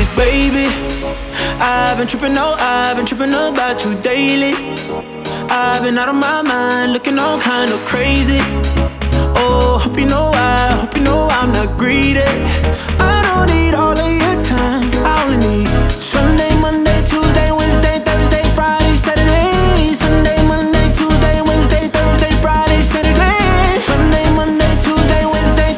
Baby, I've been tripping about you daily. I've been out of my mind, looking all kind of crazy. Oh, hope you know